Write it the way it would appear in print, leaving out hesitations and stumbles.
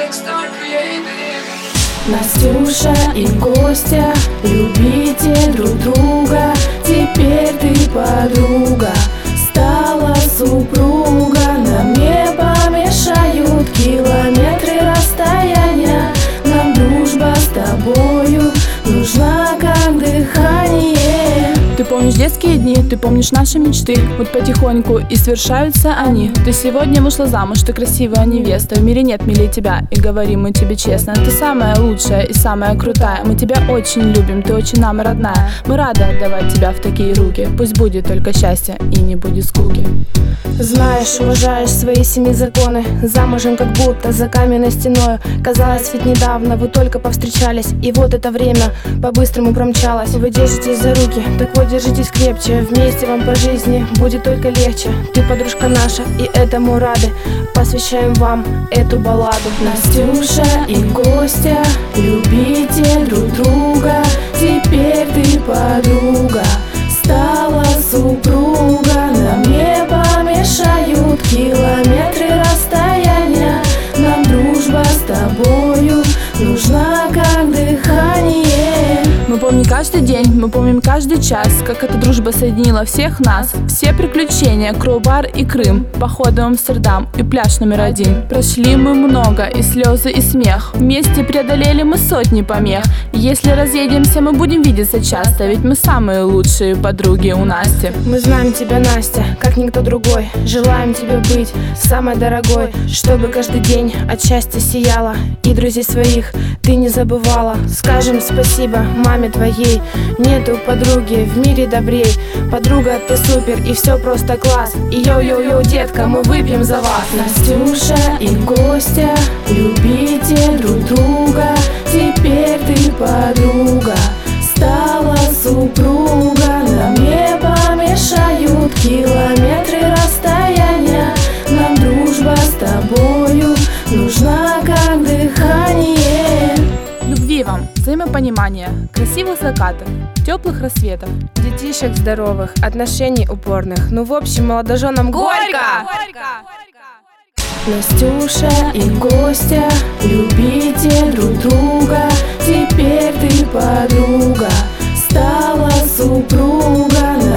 Настюша и Костя, любите друг друга. Теперь ты подруга, стала супруга. Нам не помешают километры расстояния. Нам дружба с тобою нужна как дыхание. Ты помнишь детские дни, ты помнишь наши мечты. Вот потихоньку и свершаются они. Ты сегодня вышла замуж, ты красивая невеста. В мире нет милее тебя, и говорим мы тебе честно. Ты самая лучшая и самая крутая. Мы тебя очень любим, ты очень нам родная. Мы рады отдавать тебя в такие руки. Пусть будет только счастье и не будет скуки. Знаешь, уважаешь свои 7 законы. Замужем как будто за каменной стеною. Казалось, ведь недавно вы только повстречались, и вот это время по-быстрому промчалось. Вы держитесь за руки, так вот держитесь крепче. Вместе вам по жизни будет только легче. Ты подружка наша, и этому рады. Посвящаем вам эту балладу. Настюша и Костя, любите друг друга. Теперь ты подруга, стала супруга. Нам не помешают километры расстояния. Нам дружба с тобою нужна как дыхание. Мы помним каждый день, мы помним каждый час, как эта дружба соединила всех нас. Все приключения, Кроу-бар и Крым, походы в Амстердам и пляж №1. Прошли мы много, и слезы, и смех. Вместе преодолели мы сотни помех. Если разъедемся, мы будем видеться часто, ведь мы самые лучшие подруги у Насти. Мы знаем тебя, Настя, как никто другой. Желаем тебе быть самой дорогой, чтобы каждый день от счастья сияла, и друзей своих ты не забывала. Скажем спасибо маме твоей, нету подруги в мире добрей. Подруга, ты супер, и все просто класс. И йоу-йоу-йоу, детка, мы выпьем за вас. Настюша и Костя, любите друг друга. Теперь ты подруга, стала супруга. Нам не помешают километры расстояния. Нам дружба с тобою нужна как дыхание. Любви вам, взаимопонимания, красивых закатов, теплых рассветов, Детишек здоровых, отношений упорных. Ну, в общем, молодоженам горько! Настюша и Костя, любите друг друга. Теперь ты подруга, стала супруга.